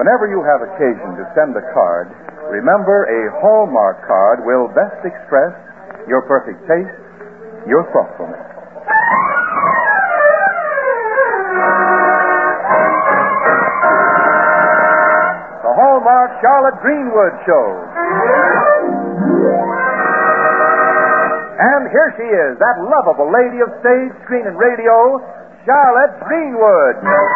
Whenever you have occasion to send a card, remember a Hallmark card will best express your perfect taste, your thoughtfulness. The Hallmark Charlotte Greenwood Show. And here she is, that lovable lady of stage, screen, and radio, Charlotte Greenwood.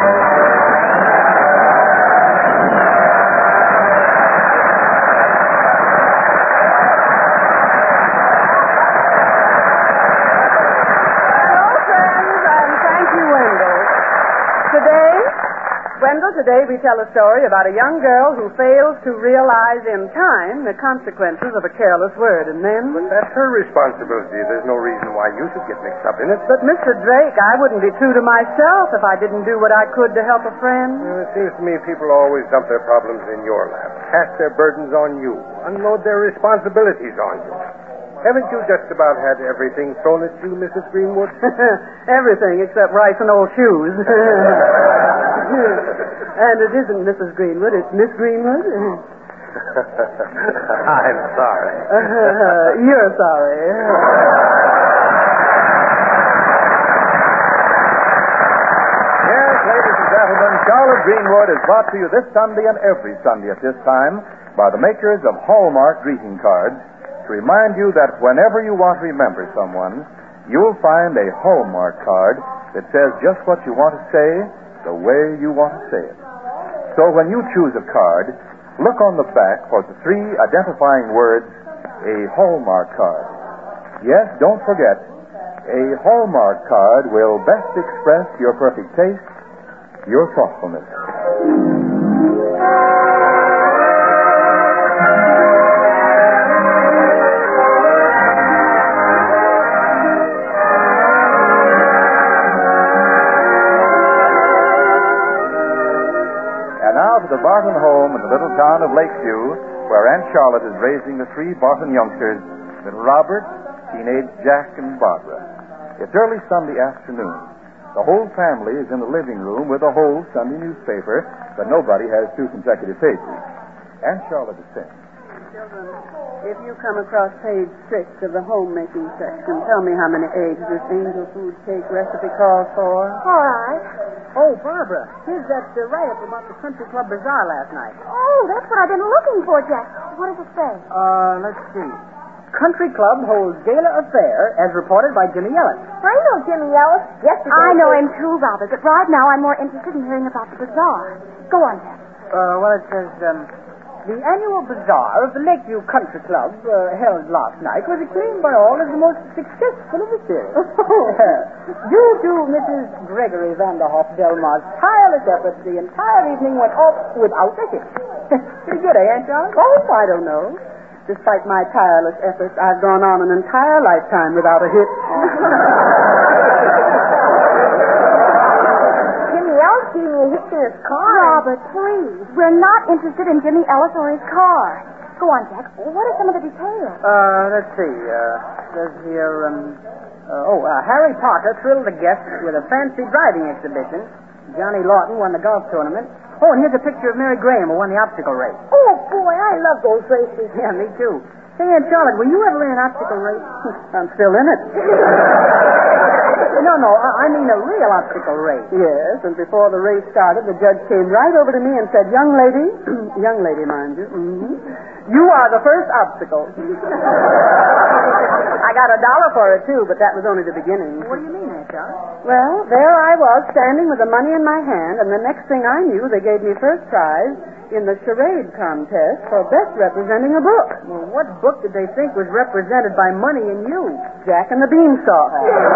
Today we tell a story about a young girl who fails to realize in time the consequences of a careless word, and then... But that's her responsibility. There's no reason why you should get mixed up in it. But, Mr. Drake, I wouldn't be true to myself if I didn't do what I could to help a friend. It seems to me people always dump their problems in your lap, cast their burdens on you, unload their responsibilities on you. Haven't you just about had everything thrown at you, Mrs. Greenwood? Everything except rice and old shoes. And it isn't Mrs. Greenwood, it's Miss Greenwood. I'm sorry. You're sorry. Yes, ladies and gentlemen, Charlotte Greenwood is brought to you this Sunday and every Sunday at this time by the makers of Hallmark greeting cards to remind you that whenever you want to remember someone, you'll find a Hallmark card that says just what you want to say the way you want to say it. So when you choose a card, look on the back for the 3 identifying words, a Hallmark card. Yes, don't forget, a Hallmark card will best express your perfect taste, your thoughtfulness. To the Barton home in the little town of Lakeview, where Aunt Charlotte is raising the 3 Barton youngsters, little Robert, teenage Jack, and Barbara. It's early Sunday afternoon. The whole family is in the living room with a whole Sunday newspaper, but nobody has 2 consecutive pages. Aunt Charlotte is saying, Children, if you come across page 6 of the homemaking section, tell me how many eggs this angel food cake recipe calls for. All right. Oh, Barbara, here's that write-up about the Country Club Bazaar last night. Oh, that's what I've been looking for, Jack. What does it say? Let's see. Country Club holds gala affair as reported by Jimmy Ellis. I know Jimmy Ellis. Yesterday. I know him too, Robert, but right now I'm more interested in hearing about the bazaar. Go on, Jack. Well, it says, the annual bazaar of the Lakeview Country Club, held last night, was acclaimed by all as the most successful of the series. Due to Mrs. Gregory Vanderhoff Delmar's tireless efforts, the entire evening went off without a hit. Pretty good, eh, Aunt Charlotte? Oh, I don't know. Despite my tireless efforts, I've gone on an entire lifetime without a hit. Jimmy a hit to his car. Robert, please. We're not interested in Jimmy Ellis or his car. Go on, Jack. What are some of the details? Let's see. Says here, Harry Potter thrilled the guests with a fancy driving exhibition. Johnny Lawton won the golf tournament. Oh, and here's a picture of Mary Graham who won the obstacle race. Oh, boy, I love those races. Yeah, me too. Say, Aunt Charlotte, will you ever in an obstacle race? I'm still in it. No, I mean a real obstacle race. Yes, and before the race started, the judge came right over to me and said, young lady, young lady, mind you, you are the first obstacle. I got $1 for it, too, but that was only the beginning. What do you mean, Aunt Charlotte? Well, there I was, standing with the money in my hand, and the next thing I knew, they gave me first prize in the charade contest for best representing a book. Well, what book did they think was represented by money and you? Jack and the Beanstalk.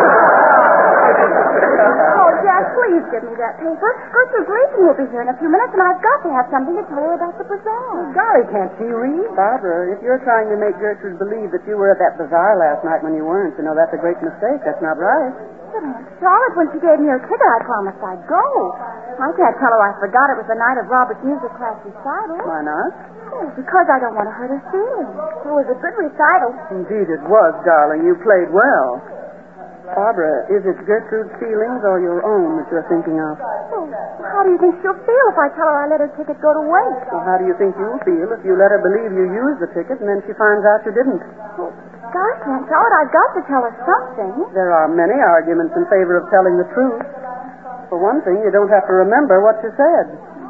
Oh, Jack, please give me that paper. Gertrude Gleason will be here in a few minutes, and I've got to have something to tell her about the bazaar. Oh, golly, can't she read? Barbara, if you're trying to make Gertrude believe that you were at that bazaar last night when you weren't, you know, that's a great mistake. That's not right. But Aunt Charlotte, when she gave me her ticket, I promised I'd go. I can't tell her I forgot it was the night of Robert's music class recital. Why not? Oh, because I don't want to hurt her feelings. It was a good recital. Indeed it was, darling. You played well. Barbara, is it Gertrude's feelings or your own that you're thinking of? Oh, how do you think she'll feel if I tell her I let her ticket go to waste? Well, how do you think you'll feel if you let her believe you used the ticket and then she finds out you didn't? Well, gosh, Aunt Charlotte, I've got to tell her something. There are many arguments in favor of telling the truth. For one thing, you don't have to remember what you said.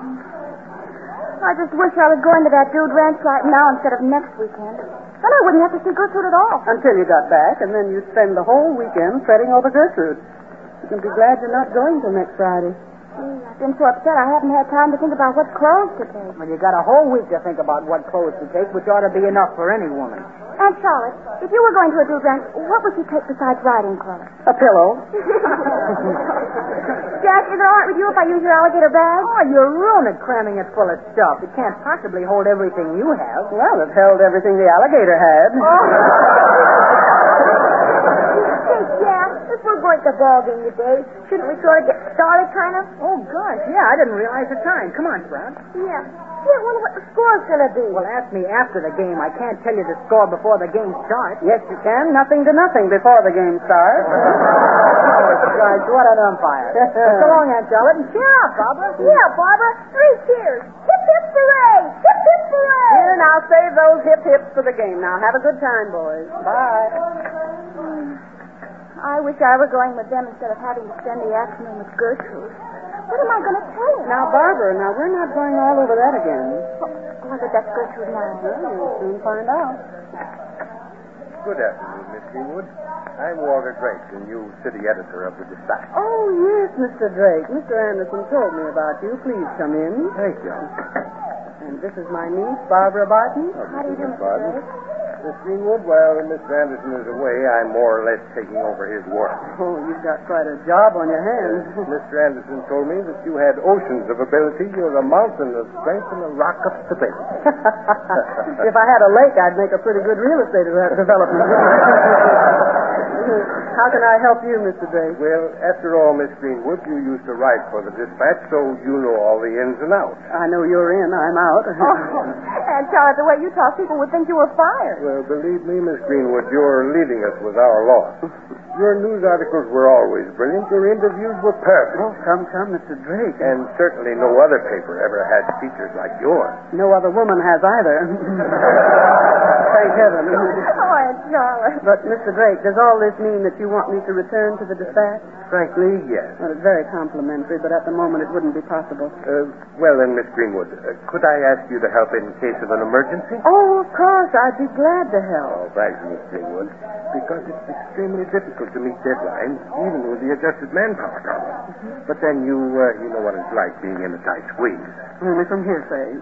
I just wish I was going to that dude ranch right now instead of next weekend. Then I wouldn't have to see Gertrude at all. Until you got back, and then you'd spend the whole weekend fretting over Gertrude. You can be glad you're not going till next Friday. I've been so upset I haven't had time to think about what clothes to take. Well, you got a whole week to think about what clothes to take, which ought to be enough for any woman. Aunt Charlotte, if you were going to a dude ranch, what would you take besides riding clothes? A pillow. Jack, is it all right with you if I use your alligator bag? Oh, you're ruined cramming it full of stuff. It can't possibly hold everything you have. Well, it held everything the alligator had. Hey, Jack, if we're going to the ball game today, shouldn't we sort of get started, kind of? Oh, gosh, yeah, I didn't realize the time. Come on, Sprout. Yeah. Yeah, I wonder what the score's going to be. Well, ask me after the game. I can't tell you the score before the game starts. Yes, you can. Nothing to nothing before the game starts. Gosh, what an umpire. So long, Aunt Charlotte, and cheer up, Barbara. Yeah, Barbara. 3 cheers. Hip, hip, hooray. Hip, hip, hooray. Here, now save those hip hips for the game. Now have a good time, boys. Bye. I wish I were going with them instead of having to spend the afternoon with Gertrude. What am I going to tell her? Now, Barbara, we're not going all over that again. Oh, but that's Gertrude now. Well, you'll soon find out. Good afternoon, Miss Greenwood. I'm Walter Drake, the new city editor of the Dispatch. Oh, yes, Mr. Drake. Mr. Anderson told me about you. Please come in. Thank you. And this is my niece, Barbara Barton. How do you do, Mr. Barton. Drake? Miss Greenwood, while Mr. Anderson is away, I'm more or less taking over his work. Oh, you've got quite a job on your hands. Mr. Anderson told me that you had oceans of ability. You're a mountain of strength and a rock of stability. If I had a lake, I'd make a pretty good real estate development. How can I help you, Mr. Drake? Well, after all, Miss Greenwood, you used to write for the Dispatch, so you know all the ins and outs. I know you're in, I'm out. Oh, Aunt Charlotte, the way you talk, people would think you were fired. Well, believe me, Miss Greenwood, you're leaving us with our loss. Your news articles were always brilliant. Your interviews were perfect. Oh, come, Mr. Drake. And certainly no other paper ever had features like yours. No other woman has either. Thank heaven. Oh, Aunt Charlotte. But, Mr. Drake, does all this mean that you want me to return to the Dispatch? Frankly, yes. Well, it's very complimentary, but at the moment it wouldn't be possible. Well then, Miss Greenwood, could I ask you to help in case of an emergency? Oh, of course. I'd be glad to help. Oh, thank you, Miss Greenwood. Because it's extremely difficult to meet deadlines, even with the adjusted manpower problem. But then you know what it's like being in a tight squeeze. Only from hearsay.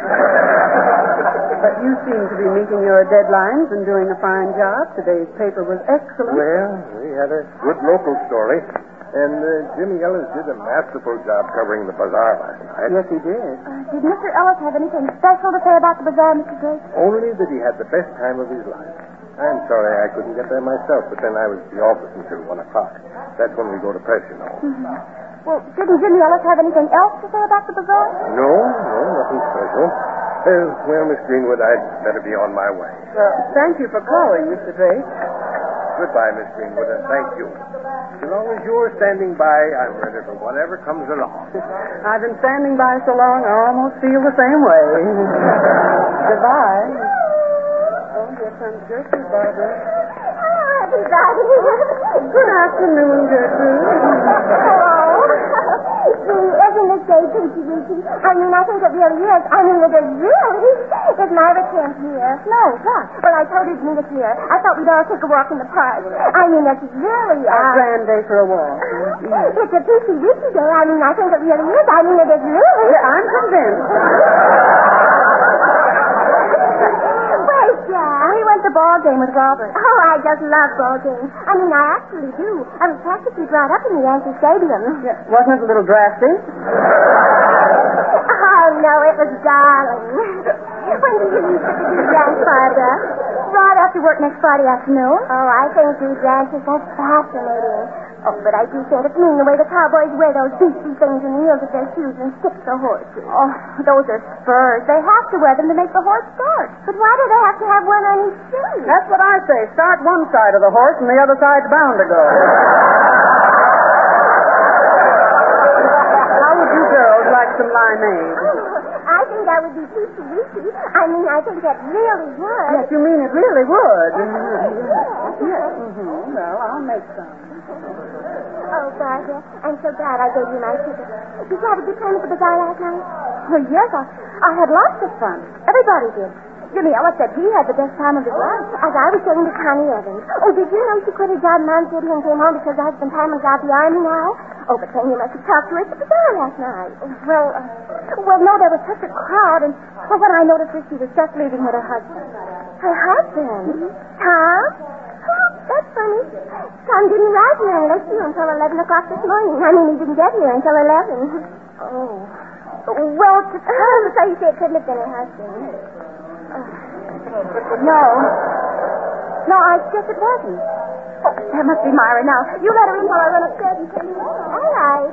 But you seem to be meeting your deadlines and doing a fine job. Today's paper was excellent. Well, we had a good local story. And Jimmy Ellis did a masterful job covering the bazaar last night. Yes, he did. Did Mr. Ellis have anything special to say about the bazaar, Mr. Drake? Only that he had the best time of his life. I'm sorry I couldn't get there myself, but then I was at the office until 1 o'clock. That's when we go to press, you know. Mm-hmm. Well, didn't Jimmy Ellis have anything else to say about the bazaar? No, nothing special. Well, Miss Greenwood, I'd better be on my way. Thank you for calling, Mr. Drake. Goodbye, Miss Greenwood, and thank you. As long as you're standing by, I'm ready for whatever comes along. I've been standing by so long, I almost feel the same way. Goodbye. Oh, here comes Gertrude, Barbara. Oh, everybody. Good afternoon, Gertrude. Hello. Gee, isn't this day peachy weechy? I mean, I think it really is. I mean, it is really. Is Myra Kemp here? No, what? Well, I told her to meet us here. I thought we'd all take a walk in the park. I mean, it's really A grand day for a walk. It's a peachy weechy day. I mean, I think it really is. I mean, it is really. Yeah, I'm convinced. Where's Jack? We went to the ball game with Robert. Oh, I just love ball games. I mean, I actually do. I was practically brought up in the Yankee Stadium. Yeah, wasn't it a little drafty? Oh, no, it was darling. When do you used to dance, Barbara? Right after work next Friday afternoon. Oh, I think these dances are fascinating. Oh, but I do think it's mean the way the cowboys wear those beastly things in the heels of their shoes and stick the horses. Oh, those are spurs. They have to wear them to make the horse start. But why do they have to have one on each shoe? That's what I say. Start one side of the horse and the other side's bound to go. How would you girls like some limeade? I think that would be peachy weechy. I mean, I think that really would. Yes, you mean it really would. Yes. Well, I'll make some. Oh, Barbara, I'm so glad I gave you my ticket. Did you have a good time at the bazaar last night? Oh, yes, I had lots of fun. Everybody did. Jimmy Ellis said he had the best time of his life. As I was saying to Connie Evans. Oh, did you know she quit her job in Mount City and came home because her husband Hammond's out the Army now? Oh, but then you must have talked to her at the bazaar last night. Well, no, there was such a crowd, and when I noticed her, she was just leaving with her husband. Her husband? Tom? Oh, that's funny. Tom didn't write me and left you until 11 o'clock this morning. I mean, he didn't get here until 11. Oh. Well, to Tom, so you say it couldn't have been her husband. No, I guess it wasn't. Oh, that must be Myra now. You let her in while I run upstairs and tell you more. All right.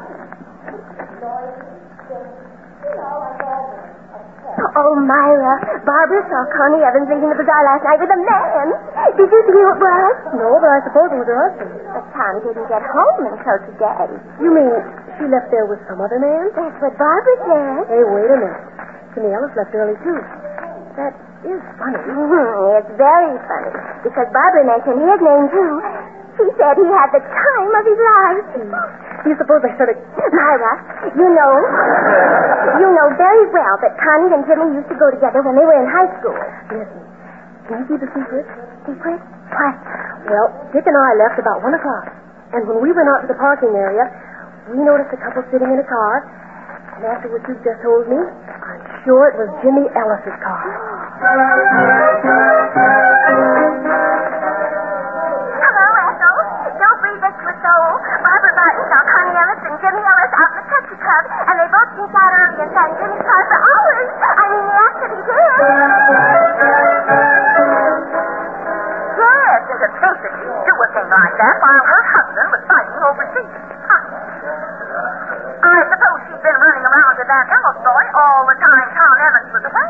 Oh, Myra, Barbara saw Connie Evans leaving the bazaar last night with a man. Did you see who it was? No, but I suppose it was her husband. But Tom didn't get home until today. You mean she left there with some other man? That's what Barbara said. Hey, wait a minute. Jimmy Ellis left early, too. That is funny. It's very funny, because Barbara mentioned his name, too. She said he had the time of his life. Do you suppose I started... Myra, you know very well that Connie and Jimmy used to go together when they were in high school. Listen, can you see the secret? Secret? What? Well, Dick and I left about 1 o'clock. And when we went out to the parking area, we noticed a couple sitting in a car. And after what you just told me, I'm sure it was Jimmy Ellis's car. Hello, Ethel. Don't breathe this to a soul. Barbara Barton saw Connie Ellis and Jimmy Ellis out in the country club, and they both sneaked out early and sat in Jimmy's car for hours. I mean, they actually did. Yes, and to think that she'd do a thing like that while her husband was fighting overseas. I suppose she'd been running around with that Ellis boy all the time Tom Evans was away.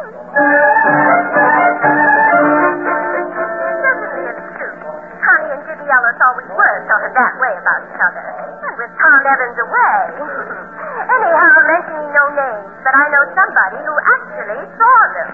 Doesn't really true. Connie and Jimmy Ellis always were sort of that way about each other. And with Tom Evans away. Anyhow, mentioning no names, but I know somebody who actually saw them.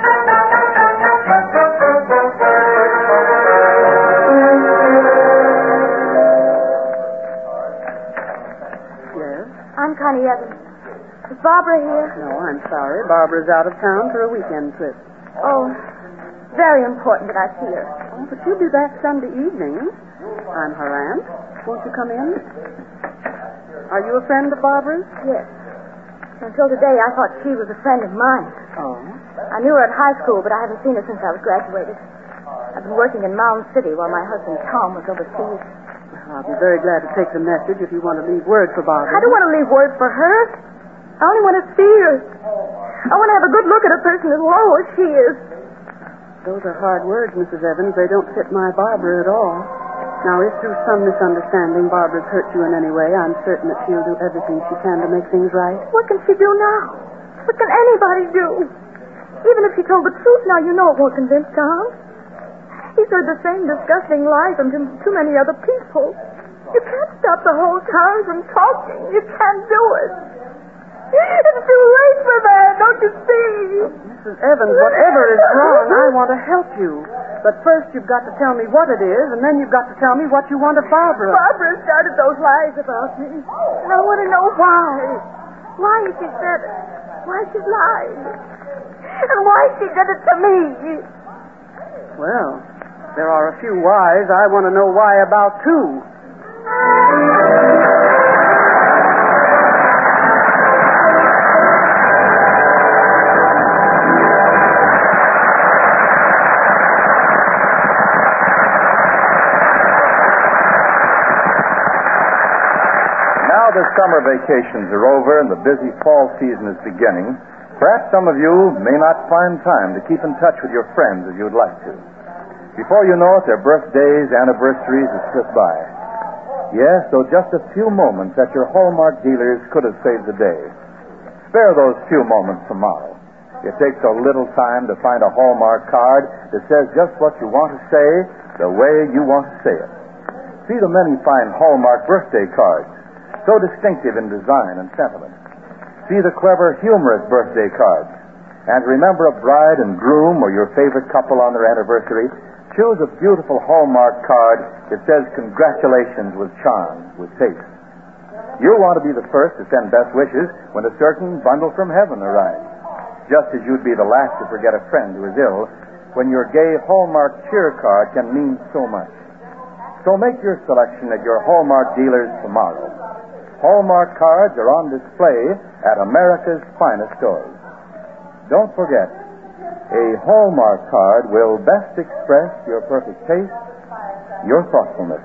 I'm Connie Evans. Is Barbara here? No, I'm sorry. Barbara's out of town for a weekend trip. Oh, very important that I see her. Oh, but she'll be back Sunday evening. I'm her aunt. Won't you come in? Are you a friend of Barbara's? Yes. Until today, I thought she was a friend of mine. Oh. I knew her at high school, but I haven't seen her since I was graduated. I've been working in Mound City while my husband Tom was overseas. I'll be very glad to take the message if you want to leave word for Barbara. I don't want to leave word for her. I only want to see her. I want to have a good look at a person as low as she is. Those are hard words, Mrs. Evans. They don't fit my Barbara at all. Now, if through some misunderstanding Barbara's hurt you in any way, I'm certain that she'll do everything she can to make things right. What can she do now? What can anybody do? Even if she told the truth now, you know it won't convince Tom. He's heard the same disgusting lies from too many other people. You can't stop the whole town from talking. You can't do it. It's too late for that, don't you see? Mrs. Evans, whatever is wrong, I want to help you. But first you've got to tell me what it is, and then you've got to tell me what you want of Barbara. Barbara started those lies about me. And I want to know why. Why she said it. Why she lied. And why she did it to me. Well, there are a few whys. I want to know why about too. Now the summer vacations are over and the busy fall season is beginning. Perhaps some of you may not find time to keep in touch with your friends as you'd like to. Before you know it, their birthdays, anniversaries have slipped by. Yes, so just a few moments at your Hallmark dealers could have saved the day. Spare those few moments tomorrow. It takes a little time to find a Hallmark card that says just what you want to say, the way you want to say it. See the many fine Hallmark birthday cards, so distinctive in design and sentiment. See the clever, humorous birthday cards. And remember a bride and groom or your favorite couple on their anniversary. Choose a beautiful Hallmark card that says congratulations with charm, with taste. You'll want to be the first to send best wishes when a certain bundle from heaven arrives. Just as you'd be the last to forget a friend who is ill, when your gay Hallmark cheer card can mean so much. So make your selection at your Hallmark dealers tomorrow. Hallmark cards are on display at America's finest stores. Don't forget, a Hallmark card will best express your perfect taste, your thoughtfulness.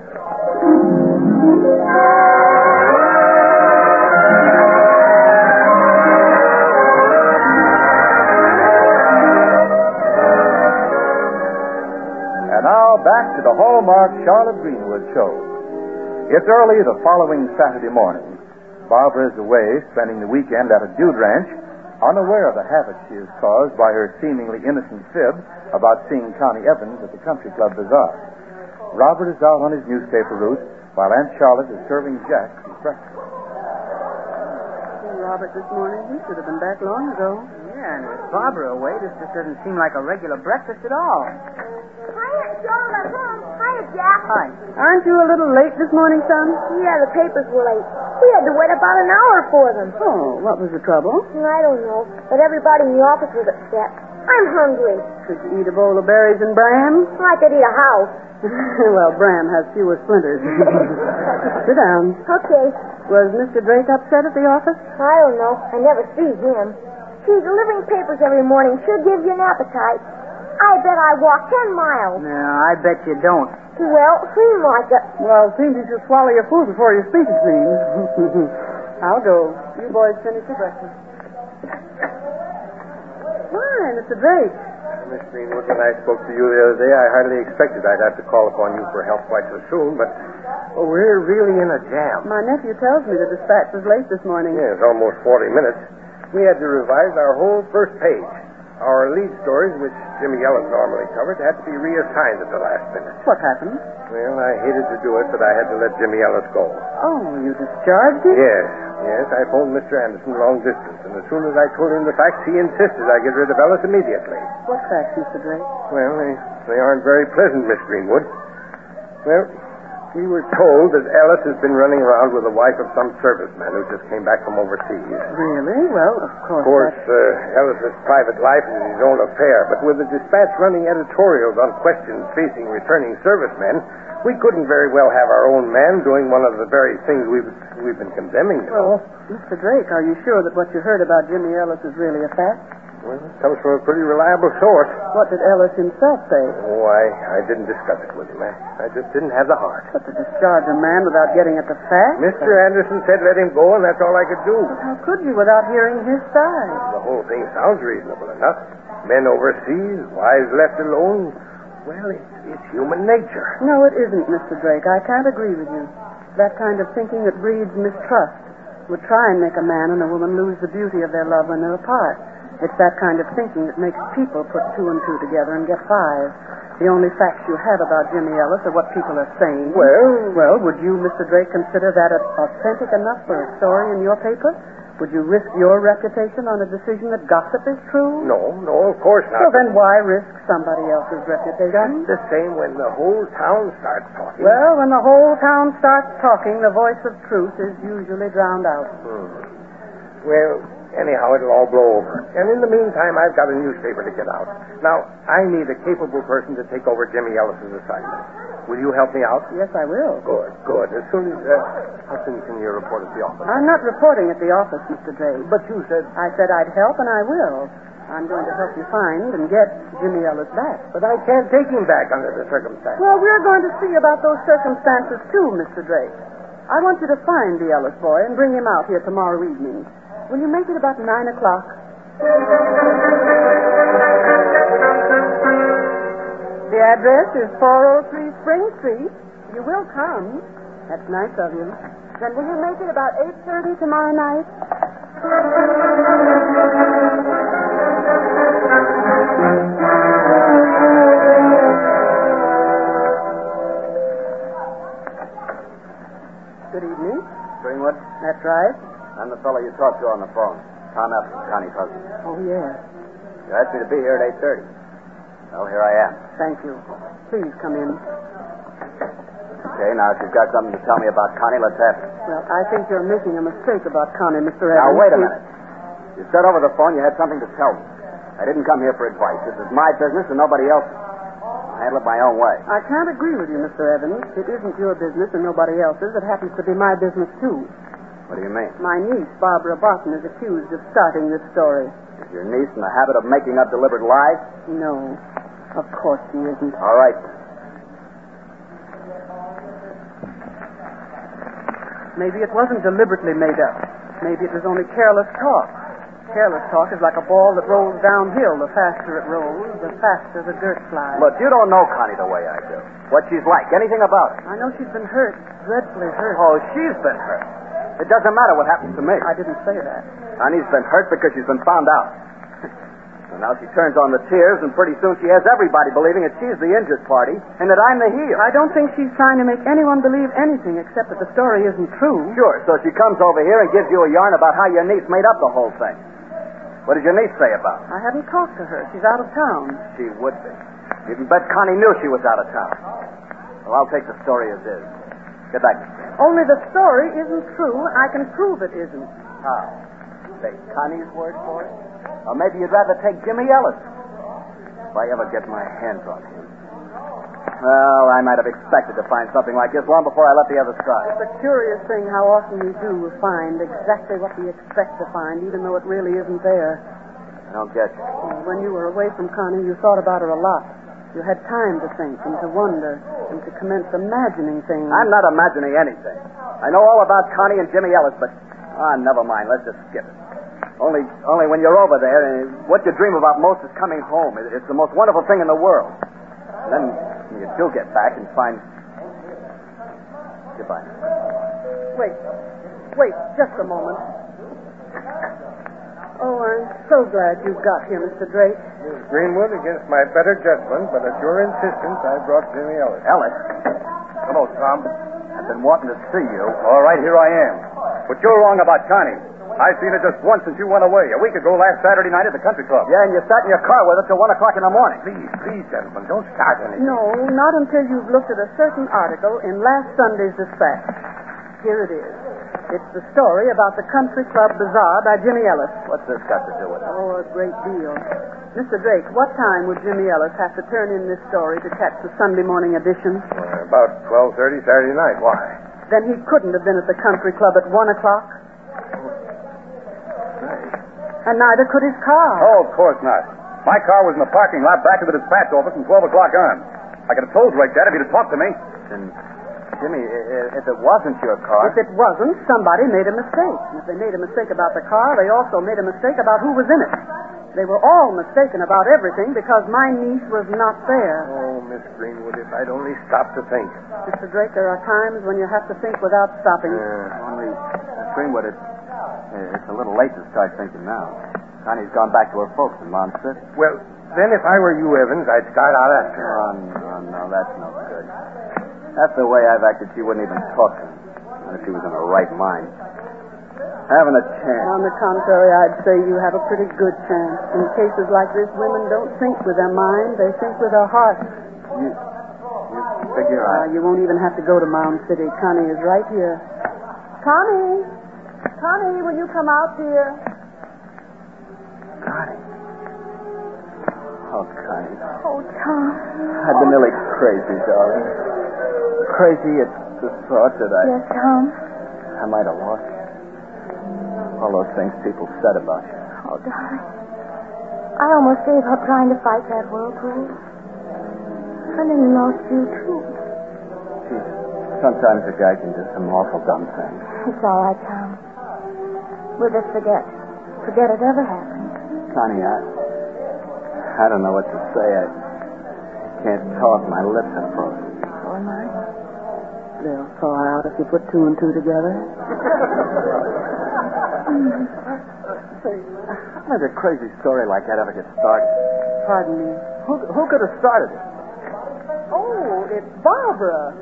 And now back to the Hallmark Charlotte Greenwood show. It's early the following Saturday morning. Barbara is away spending the weekend at a dude ranch, unaware of the havoc she has caused by her seemingly innocent fib about seeing Connie Evans at the Country Club Bazaar. Robert is out on his newspaper route while Aunt Charlotte is serving Jack his breakfast. Robert this morning. He should have been back long ago. Yeah, and with Barbara away, this just doesn't seem like a regular breakfast at all. Hiya, Joel, I'm home. Hiya, Jack. Hi. Aren't you a little late this morning, son? Yeah, the papers were late. We had to wait about an hour for them. Oh, what was the trouble? I don't know, but everybody in the office was upset. I'm hungry. Could you eat a bowl of berries and bran? I could eat a house. Well, bran has fewer splinters. Sit down. Okay. Was Mr. Drake upset at the office? I don't know. I never see him. See, delivering papers every morning sure gives you an appetite. I bet I walk 10 miles. No, I bet you don't. Well, seems like it. Well, it seems you should swallow your food before you speak, it seems. I'll go. You boys finish your breakfast. Why, Mr. Drake? Miss Greenwood, when I spoke to you the other day, I hardly expected I'd have to call upon you for help quite so soon, but we're really in a jam. My nephew tells me the dispatch was late this morning. Yes, almost 40 minutes. We had to revise our whole first page. Our lead stories, which Jimmy Ellis normally covered, had to be reassigned at the last minute. What happened? Well, I hated to do it, but I had to let Jimmy Ellis go. Oh, you discharged him? Yes, I phoned Mr. Anderson long distance, and as soon as I told him the facts, he insisted I get rid of Ellis immediately. What facts, Mr. Drake? Well, they aren't very pleasant, Miss Greenwood. Well, we were told that Ellis has been running around with the wife of some serviceman who just came back from overseas. Really? Well, of course. Of course, Ellis's private life is his own affair, but with the dispatch running editorials on questions facing returning servicemen, we couldn't very well have our own man doing one of the very things we've been condemning. Well, Mr. Drake, are you sure that what you heard about Jimmy Ellis is really a fact? Well, it comes from a pretty reliable source. What did Ellis himself say? Oh, I didn't discuss it with him. I just didn't have the heart. But to discharge a man without getting at the facts? Mr. Anderson said let him go, and that's all I could do. But how could you without hearing his side? The whole thing sounds reasonable enough. Men overseas, wives left alone. Well, it's human nature. No, it isn't, Mr. Drake. I can't agree with you. That kind of thinking that breeds mistrust would try and make a man and a woman lose the beauty of their love when they're apart. It's that kind of thinking that makes people put 2 and 2 together and get 5. The only facts you have about Jimmy Ellis are what people are saying. Well, would you, Mr. Drake, consider that authentic enough for a story in your paper? Would you risk your reputation on a decision that gossip is true? No, of course not. So then why risk somebody else's reputation? Just the same when the whole town starts talking. Well, when the whole town starts talking, the voice of truth is usually drowned out. Well, anyhow, it'll all blow over. And in the meantime, I've got a newspaper to get out. Now, I need a capable person to take over Jimmy Ellis's assignment. Will you help me out? Yes, I will. Good. As soon as... how soon can you report at the office? I'm not reporting at the office, Mr. Drake. But you said... I said I'd help, and I will. I'm going to help you find and get Jimmy Ellis back. But I can't take him back under the circumstances. Well, we're going to see about those circumstances, too, Mr. Drake. I want you to find the Ellis boy and bring him out here tomorrow evening. Will you make it about 9 o'clock? The address is 403 Spring Street. You will come. That's nice of you. Then will you make it about 8:30 tomorrow night? Good evening. Greenwood? That's right. I'm the fellow you talked to on the phone. Tom Evans, Connie's husband. Oh, yes. You asked me to be here at 8:30. Well, here I am. Thank you. Please come in. Okay, now if you've got something to tell me about Connie, let's have it. Well, I think you're making a mistake about Connie, Mr. Evans. Now, wait a minute. You said over the phone you had something to tell me. I didn't come here for advice. This is my business and nobody else's. I'll handle it my own way. I can't agree with you, Mr. Evans. It isn't your business and nobody else's. It happens to be my business, too. What do you mean? My niece, Barbara Barton, is accused of starting this story. Is your niece in the habit of making up deliberate lies? No, of course she isn't. All right. Maybe it wasn't deliberately made up. Maybe it was only careless talk. Careless talk is like a ball that rolls downhill. The faster it rolls, the faster the dirt flies. Look, you don't know Connie the way I do. What she's like, anything about her. I know she's been hurt, dreadfully hurt. Oh, she's been hurt. It doesn't matter what happens to me. I didn't say that. Connie's been hurt because she's been found out. So now she turns on the tears, and pretty soon she has everybody believing that she's the injured party and that I'm the heel. I don't think she's trying to make anyone believe anything except that the story isn't true. Sure, so she comes over here and gives you a yarn about how your niece made up the whole thing. What did your niece say about it? I haven't talked to her. She's out of town. She would be. You can bet Connie knew she was out of town. Well, I'll take the story as is. Get back. Only the story isn't true. I can prove it isn't. How? Take Connie's word for it? Or maybe you'd rather take Jimmy Ellis. If I ever get my hands on him. Well, I might have expected to find something like this long before I left the other side. It's a curious thing how often we do find exactly what we expect to find, even though it really isn't there. I don't get you. When you were away from Connie, you thought about her a lot. You had time to think and to wonder and to commence imagining things. I'm not imagining anything. I know all about Connie and Jimmy Ellis, but never mind. Let's just skip it. Only when you're over there, what you dream about most is coming home. It's the most wonderful thing in the world. And then you do get back and find... Goodbye. Wait, just a moment. Oh, I'm so glad you got here, Mr. Drake. Miss Greenwood, against my better judgment, but at your insistence, I brought Jimmy Ellis. Ellis? Hello, Tom. I've been wanting to see you. All right, here I am. But you're wrong about Connie. I've seen her just once since you went away, a week ago last Saturday night at the country club. Yeah, and you sat in your car with her till 1 o'clock in the morning. Please, gentlemen, don't start anything. No, not until you've looked at a certain article in last Sunday's Dispatch. Here it is. It's the story about the Country Club Bazaar by Jimmy Ellis. What's this got to do with it? Oh, a great deal. Mr. Drake, what time would Jimmy Ellis have to turn in this story to catch the Sunday morning edition? About 12:30 Saturday night. Why? Then he couldn't have been at the country club at 1 o'clock. And neither could his car. Oh, of course not. My car was in the parking lot back of the dispatch office from 12 o'clock on. I could have told Drake that if he'd have talked to me. Then, Jimmy, if it wasn't your car... If it wasn't, somebody made a mistake. And if they made a mistake about the car, they also made a mistake about who was in it. They were all mistaken about everything because my niece was not there. Oh, Miss Greenwood, if I'd only stopped to think. Mr. Drake, there are times when you have to think without stopping. Only, Miss Greenwood, it's a little late to start thinking now. Connie's gone back to her folks in Mount City. Well, then if I were you, Evans, I'd start out after her. No, that's no good. That's the way I've acted. She wouldn't even talk to me. Not if she was in her right mind. Haven't a chance. On the contrary, I'd say you have a pretty good chance. In cases like this, women don't think with their mind, they think with their heart. You figure You won't even have to go to Mound City. Connie is right here. Connie! Connie, will you come out, dear? Connie. Oh, Connie. Oh, Tom. I've been nearly crazy, darling. Crazy at the thought that Yes, Tom. I might have lost you. All those things people said about you. Oh, darling. I almost gave up trying to fight that whirlpool. And then lost you, too. Gee, sometimes a guy can do some awful dumb things. It's all right, Tom. We'll just forget. Forget it ever happened. Connie, I don't know what to say. I can't talk. My lips are frozen. So am I. They'll thaw out if you put two and two together. How does a crazy story like that ever get started? Pardon me. Who could have started it? Oh, it's Barbara.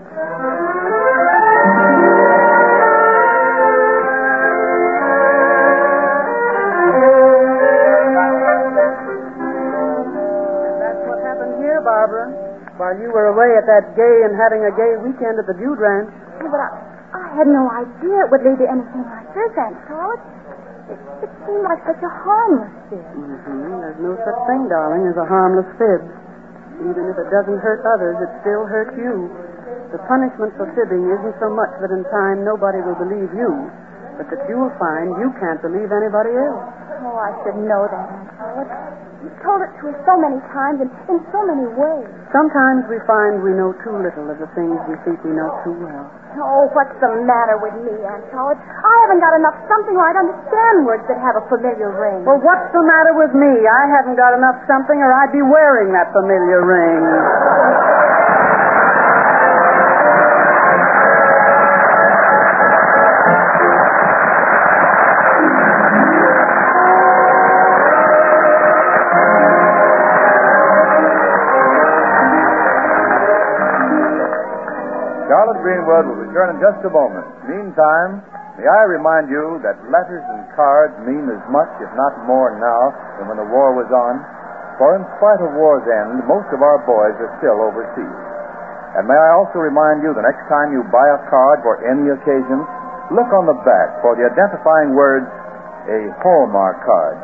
That's what happened here, Barbara. While you were away at that gay and having a gay weekend at the Dude Ranch. Yeah, but I had no idea it would lead to anything like this, Aunt Charlotte. It seemed like such a harmless fib. There's no such thing, darling, as a harmless fib. Even if it doesn't hurt others, it still hurts you. The punishment for fibbing isn't so much that in time nobody will believe you, but that you'll find you can't believe anybody else. Oh, I should know that, Aunt Charlotte. You've told it to us so many times and in so many ways. Sometimes we find we know too little of the things we think we know too well. Oh, what's the matter with me, Aunt Charlotte? I haven't got enough something where I'd understand words that have a familiar ring. Well, what's the matter with me? I haven't got enough something or I'd be wearing that familiar ring. Charlotte Greenwood will return in just a moment. Meantime, may I remind you that letters and cards mean as much, if not more now, than when the war was on. For in spite of war's end, most of our boys are still overseas. And may I also remind you, the next time you buy a card for any occasion, look on the back for the identifying words, a Hallmark card.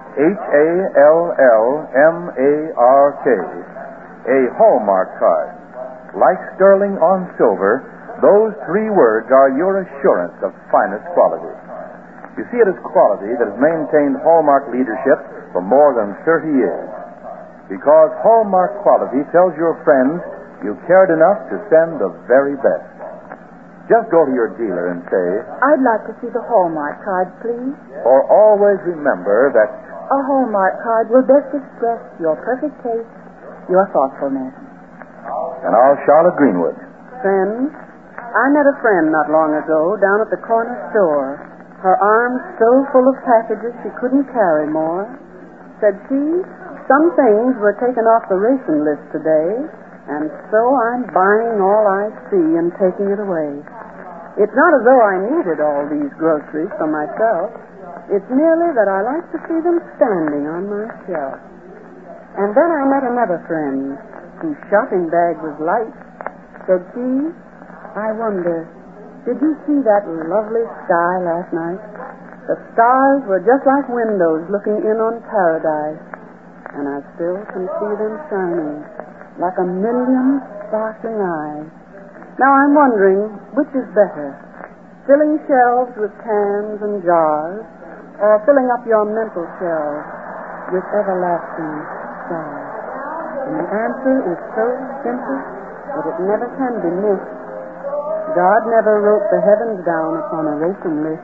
Hallmark. A Hallmark card. Like sterling on silver, those three words are your assurance of finest quality. You see, it is quality that has maintained Hallmark leadership for more than 30 years. Because Hallmark quality tells your friends you cared enough to send the very best. Just go to your dealer and say, I'd like to see the Hallmark card, please. or always remember that A Hallmark card will best express your perfect taste, your thoughtfulness. and our Charlotte Greenwood. Friends, I met a friend not long ago down at the corner store. Her arms so full of packages she couldn't carry more. Said she, some things were taken off the ration list today, and so I'm buying all I see and taking it away. It's not as though I needed all these groceries for myself. It's merely that I like to see them standing on my shelf. And then I met another friend whose shopping bag was light. Said she, I wonder, did you see that lovely sky last night? The stars were just like windows looking in on paradise, and I still can see them shining like a million sparkling eyes. Now I'm wondering, which is better, filling shelves with cans and jars, or filling up your mental shelves with everlasting stars? And the answer is so simple that it never can be missed. God never wrote the heavens down upon a ration list.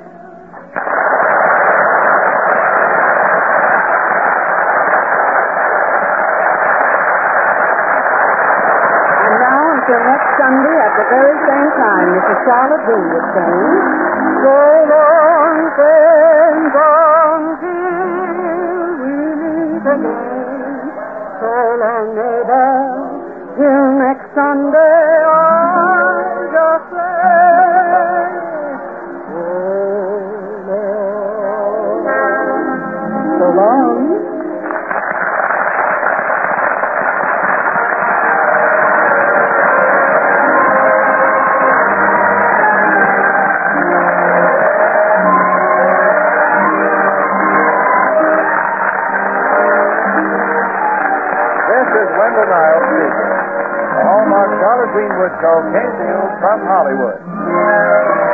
And now, until next Sunday at the very same time, Mrs. Charlotte Greenwood saying, so long, friends, until we meet again. So long, neighbor, till next Sunday, I just say, so long. This is Wendell Niles speaking. The Hallmark Charlotte Greenwood Show came to you from Hollywood.